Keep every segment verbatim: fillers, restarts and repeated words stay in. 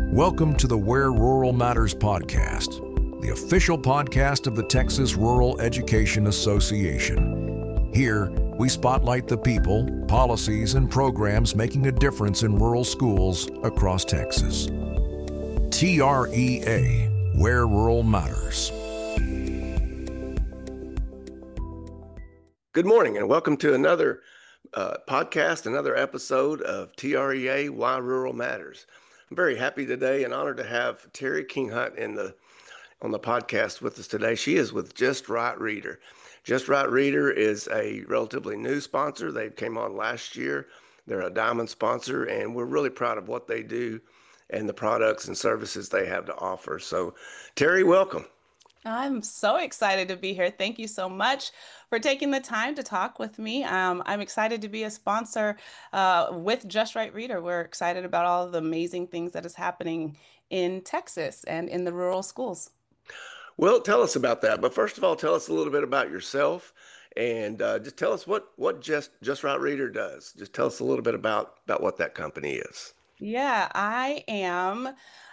Welcome to the Where Rural Matters podcast, the official podcast of the Texas Rural Education Association. Here, we spotlight the people, policies, and programs making a difference in rural schools across Texas. T R E A, Where Rural Matters. Good morning and welcome to another uh, podcast, another episode of T R E A, Why Rural Matters. I'm very happy today and honored to have Terry Kinghunt in the on the podcast with us today. She is with Just Right Reader. Just Right Reader is a relatively new sponsor. They came on last year. They're a diamond sponsor, and we're really proud of what they do and the products and services they have to offer. So, Terry, welcome. I'm so excited to be here. Thank you so much for taking the time to talk with me. Um, I'm excited to be a sponsor uh, with Just Right Reader. We're excited about all of the amazing things that is happening in Texas and in the rural schools. Well, tell us about that. But first of all, tell us a little bit about yourself and uh, just tell us what, what Just, Just Right Reader does. Just tell us a little bit about, about what that company is. Yeah, I am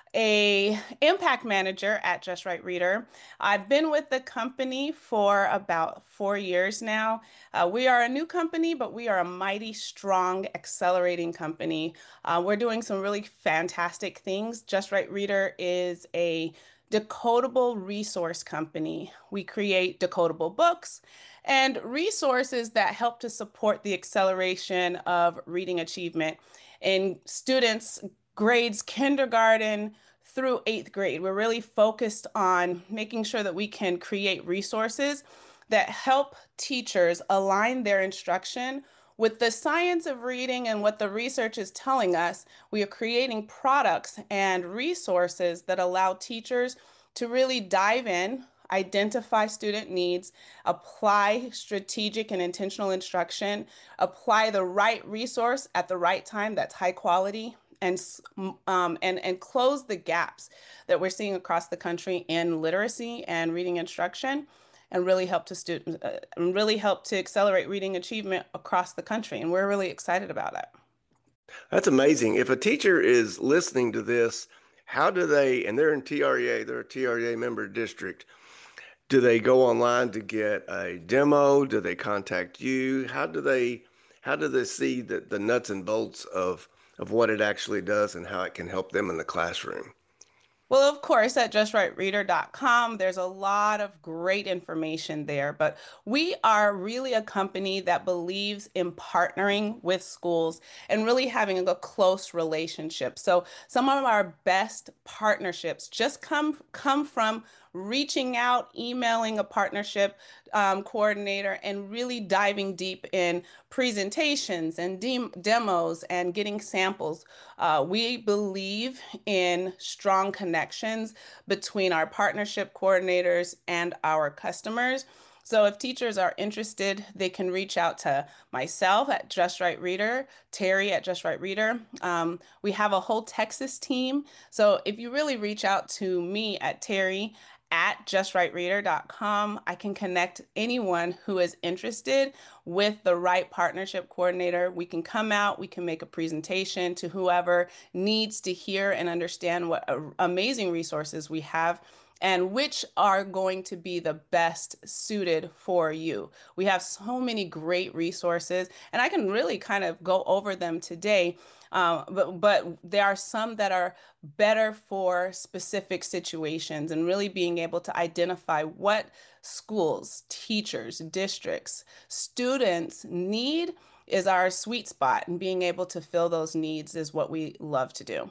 a impact manager at Just Right Reader. I've been with the company for about four years now. Uh, we are a new company, but we are a mighty strong, accelerating company. Uh, we're doing some really fantastic things. Just Right Reader is a decodable resource company. We create decodable books and resources that help to support the acceleration of reading achievement in students' grades kindergarten through eighth grade. We're really focused on making sure that we can create resources that help teachers align their instruction with the science of reading and what the research is telling us. We are creating products and resources that allow teachers to really dive in, identify student needs, apply strategic and intentional instruction, apply the right resource at the right time that's high quality, and um, and and close the gaps that we're seeing across the country in literacy and reading instruction, and really help to students uh, and really help to accelerate reading achievement across the country. And we're really excited about it. That's amazing. If a teacher is listening to this, how do they, and they're in T R E A, they're a T R E A member district, do they go online to get a demo? Do they contact you? How do they, how do they see the, the nuts and bolts of of what it actually does and how it can help them in the classroom? Well, of course, at just right reader dot com, there's a lot of great information there, but we are really a company that believes in partnering with schools and really having a close relationship. So some of our best partnerships just come, come from reaching out, emailing a partnership um, coordinator, and really diving deep in presentations and de demos and getting samples. Uh, we believe in strong connections between our partnership coordinators and our customers. So if teachers are interested, they can reach out to myself at Just Right Reader, Terry at Just Right Reader. Um, we have a whole Texas team. So if you really reach out to me at Terry at just right reader dot com, I can connect anyone who is interested with the right partnership coordinator. We can come out, we can make a presentation to whoever needs to hear and understand what amazing resources we have and which are going to be the best suited for you. We have so many great resources, and I can really kind of go over them today. Uh, but, but there are some that are better for specific situations, and really being able to identify what schools, teachers, districts, students need is our sweet spot, and being able to fill those needs is what we love to do.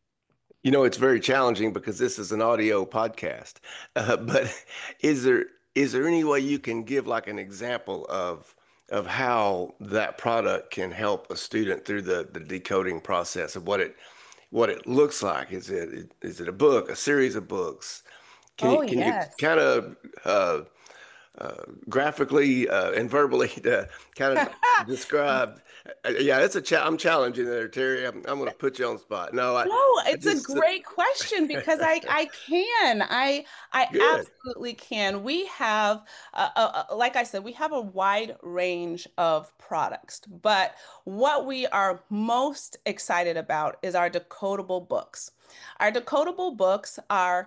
You know, it's very challenging because this is an audio podcast, uh, but is there is there any way you can give like an example of of how that product can help a student through the, the decoding process of what it what it looks like? Is it is it a book, a series of books? Can Oh, you can you yes. kind of uh, uh, graphically uh, and verbally to kind of describe Uh, Yeah, it's a cha- I'm challenging there, Terry. I'm, I'm going to put you on the spot. No, I, No, I it's a just great question because I I can. I I good. absolutely can. We have uh, uh, uh, like I said, we have a wide range of products, but what we are most excited about is our decodable books. Our decodable books are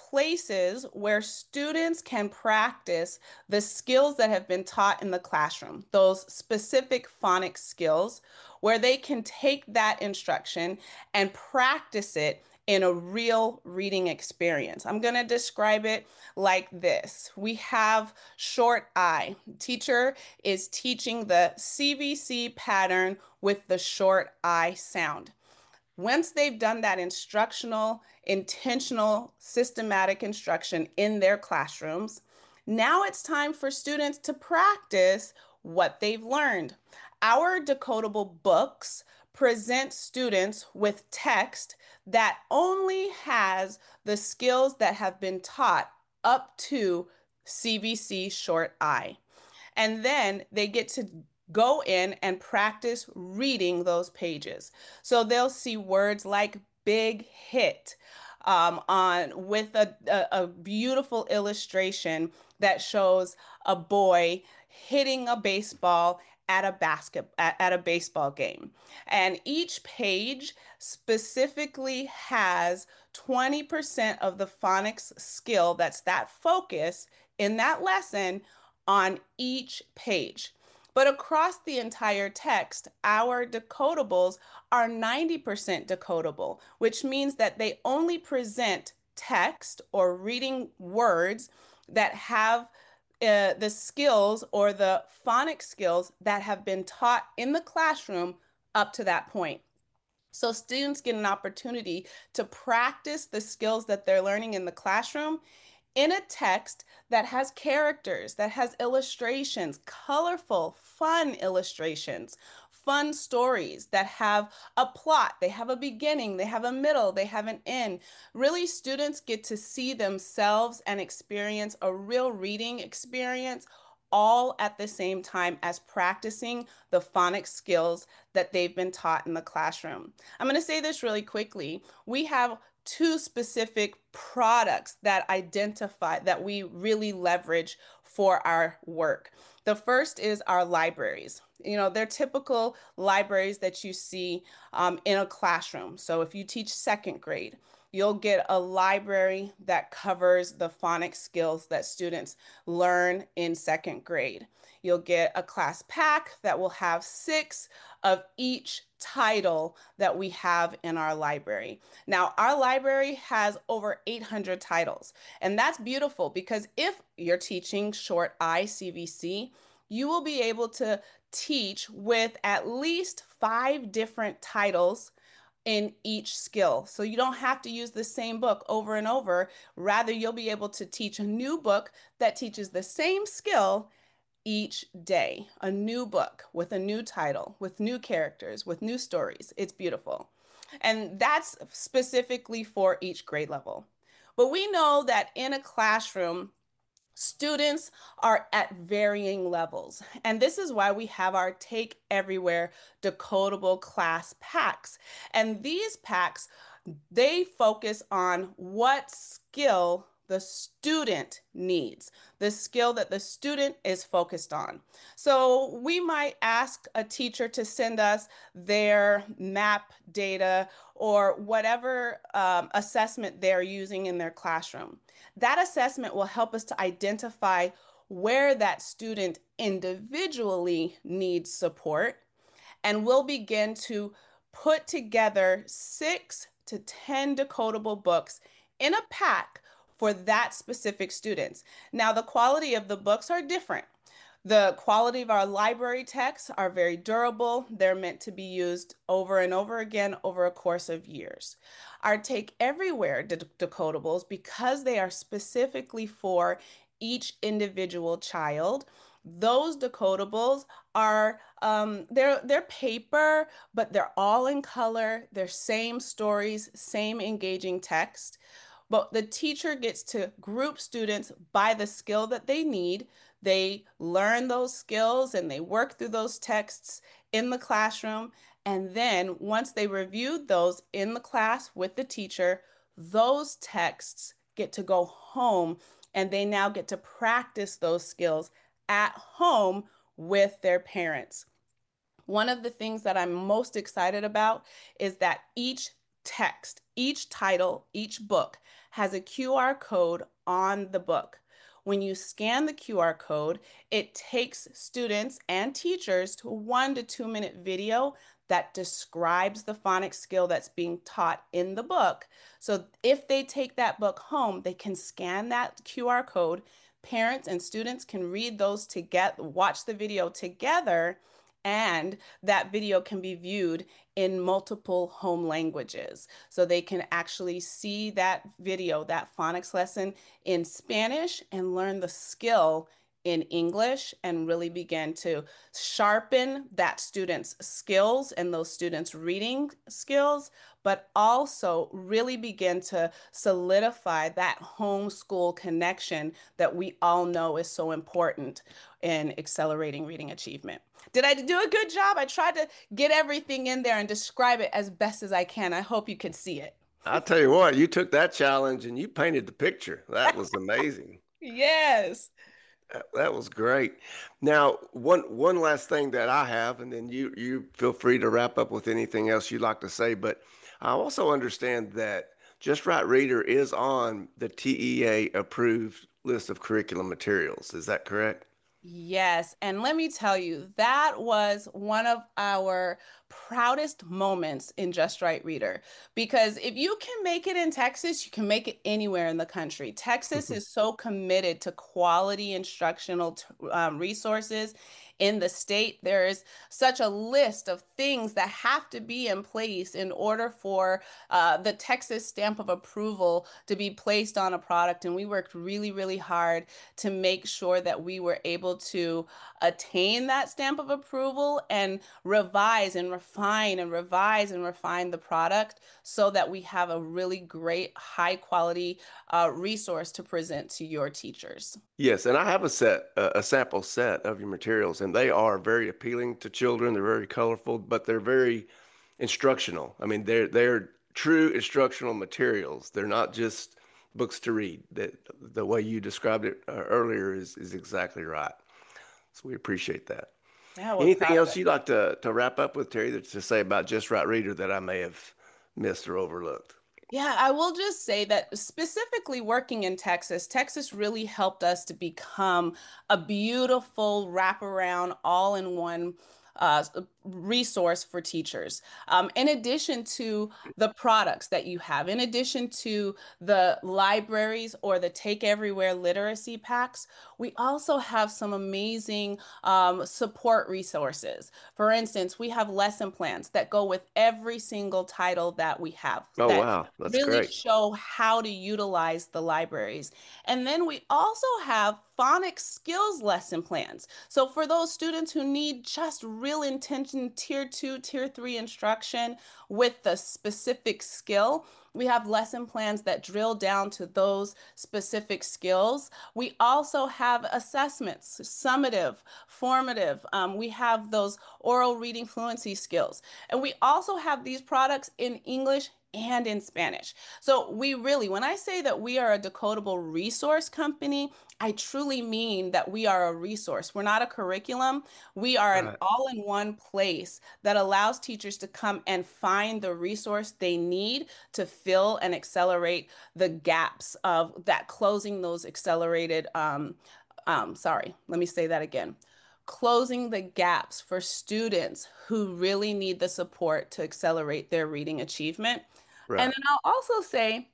places where students can practice the skills that have been taught in the classroom, those specific phonics skills, where they can take that instruction and practice it in a real reading experience. I'm going to describe it like this. We have short I. Teacher is teaching the C V C pattern with the short I sound. Once they've done that instructional, intentional, systematic instruction in their classrooms, now it's time for students to practice what they've learned. Our decodable books present students with text that only has the skills that have been taught up to C V C short I. And then they get to go in and practice reading those pages. So they'll see words like big hit um, on with a, a, a beautiful illustration that shows a boy hitting a baseball at a basket at, at a baseball game. And each page specifically has twenty percent of the phonics skill that's that focus in that lesson on each page. But across the entire text, our decodables are ninety percent decodable, which means that they only present text or reading words that have uh, the skills or the phonic skills that have been taught in the classroom up to that point. So students get an opportunity to practice the skills that they're learning in the classroom in a text that has characters, that has illustrations, colorful, fun illustrations, fun stories that have a plot, they have a beginning, they have a middle, they have an end. Really, students get to see themselves and experience a real reading experience all at the same time as practicing the phonics skills that they've been taught in the classroom. I'm going to say this really quickly. We have two specific products that identify that we really leverage for our work. The first is our libraries. You know, they're typical libraries that you see um, in a classroom. So if you teach second grade, you'll get a library that covers the phonics skills that students learn in second grade. You'll get a class pack that will have six of each title that we have in our library. Now, our library has over eight hundred titles, and that's beautiful because if you're teaching short I C V C, you will be able to teach with at least five different titles in each skill. So you don't have to use the same book over and over. Rather, you'll be able to teach a new book that teaches the same skill each day. A new book with a new title, with new characters, with new stories. It's beautiful. And that's specifically for each grade level. But we know that in a classroom, students are at varying levels, and this is why we have our Take Everywhere decodable class packs. And these packs, they focus on what skill the student needs, the skill that the student is focused on. So we might ask a teacher to send us their map data or whatever um, assessment they're using in their classroom. That assessment will help us to identify where that student individually needs support, and we'll begin to put together six to ten decodable books in a pack for that specific students. Now, the quality of the books are different. The quality of our library texts are very durable. They're meant to be used over and over again over a course of years. Our Take Everywhere de decodables, because they are specifically for each individual child, those decodables are um, they're they're paper, but they're all in color. They're same stories, same engaging text. But the teacher gets to group students by the skill that they need. They learn those skills and they work through those texts in the classroom. And then once they reviewed those in the class with the teacher, those texts get to go home and they now get to practice those skills at home with their parents. One of the things that I'm most excited about is that each text, each title, each book has a Q R code on the book. When you scan the Q R code, it takes students and teachers to a one to two minute video that describes the phonics skill that's being taught in the book. So if they take that book home, they can scan that Q R code. Parents and students can read those together, watch the video together, and that video can be viewed in multiple home languages. So they can actually see that video, that phonics lesson in Spanish, and learn the skill in English and really begin to sharpen that student's skills and those students' reading skills, but also really begin to solidify that homeschool connection that we all know is so important in accelerating reading achievement. Did I do a good job? I tried to get everything in there and describe it as best as I can. I hope you can see it. I'll tell you what, you took that challenge and you painted the picture. That was amazing. Yes. That, that was great. Now, one one last thing that I have, and then you you feel free to wrap up with anything else you'd like to say. But I also understand that Just Right Reader is on the T E A approved list of curriculum materials. Is that correct? Yes, and let me tell you, that was one of our proudest moments in Just Right Reader. Because if you can make it in Texas, you can make it anywhere in the country. Texas is so committed to quality instructional um, resources in the state. There is such a list of things that have to be in place in order for uh, the Texas stamp of approval to be placed on a product. And we worked really, really hard to make sure that we were able to attain that stamp of approval and revise and refine and revise and refine the product so that we have a really great, high quality uh, resource to present to your teachers. Yes, and I have a set, a a sample set of your materials, and they are very appealing to children. They're very colorful, but they're very instructional. I mean, they're they're true instructional materials. They're not just books to read. That the way you described it uh, earlier is is exactly right. So we appreciate that. Yeah, we're Anything proud of else it. you'd like to to wrap up with, Terry, that to say about Just Right Reader that I may have missed or overlooked? Yeah, I will just say that specifically working in Texas, Texas really helped us to become a beautiful wraparound, all-in-one uh, resource for teachers. Um, in addition to the products that you have, in addition to the libraries or the Take Everywhere literacy packs, we also have some amazing um, support resources. For instance, we have lesson plans that go with every single title that we have Oh, that wow, that's really great. show how to utilize the libraries. And then we also have phonics skills lesson plans. So for those students who need just real intention, tier two, tier three instruction with the specific skill, we have lesson plans that drill down to those specific skills. We also have assessments, summative, formative. Um, we have those oral reading fluency skills. And we also have these products in English and in Spanish. So we really, when I say that we are a decodable resource company, I truly mean that we are a resource. We're not a curriculum. We are an Right. all-in-one place that allows teachers to come and find the resource they need to fill and accelerate the gaps of that, closing those accelerated, um, um, sorry, let me say that again. Closing the gaps for students who really need the support to accelerate their reading achievement. And Right. then I'll also say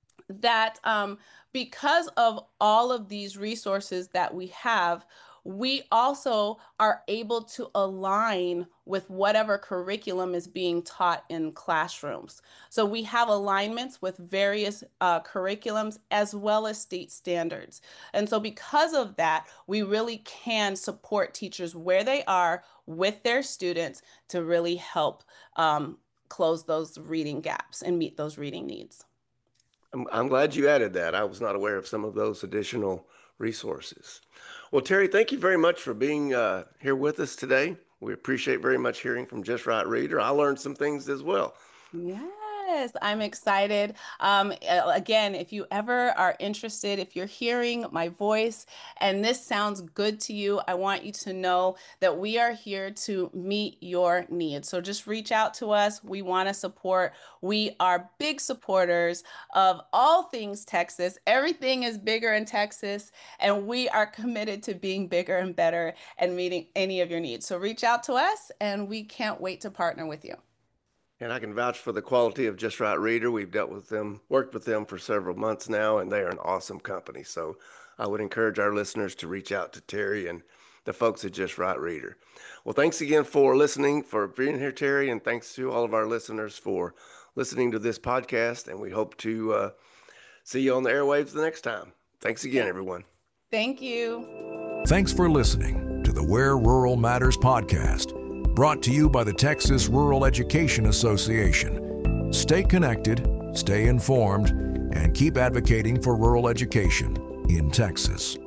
that um, because of all of these resources that we have, we also are able to align with whatever curriculum is being taught in classrooms. So we have alignments with various uh, curriculums as well as state standards. And so because of that, we really can support teachers where they are with their students to really help um, close those reading gaps and meet those reading needs. I'm, I'm glad you added that. I was not aware of some of those additional resources. Well, Terry, thank you very much for being uh, here with us today. We appreciate very much hearing from Just Right Reader. I learned some things as well. Yes, I'm excited. Um, a- again, if you ever are interested, if you're hearing my voice and this sounds good to you, I want you to know that we are here to meet your needs. So just reach out to us. We want to support. We are big supporters of all things Texas. Everything is bigger in Texas, and we are committed to being bigger and better and meeting any of your needs. So reach out to us, and we can't wait to partner with you. And I can vouch for the quality of Just Right Reader. We've dealt with them, worked with them for several months now, and they are an awesome company. So I would encourage our listeners to reach out to Terry and the folks at Just Right Reader. Well, thanks again for listening, for being here, Terry, and thanks to all of our listeners for listening to this podcast. And we hope to uh, see you on the airwaves the next time. Thanks again, everyone. Thank you. Thanks for listening to the Where Rural Matters podcast, brought to you by the Texas Rural Education Association. Stay connected, stay informed, and keep advocating for rural education in Texas.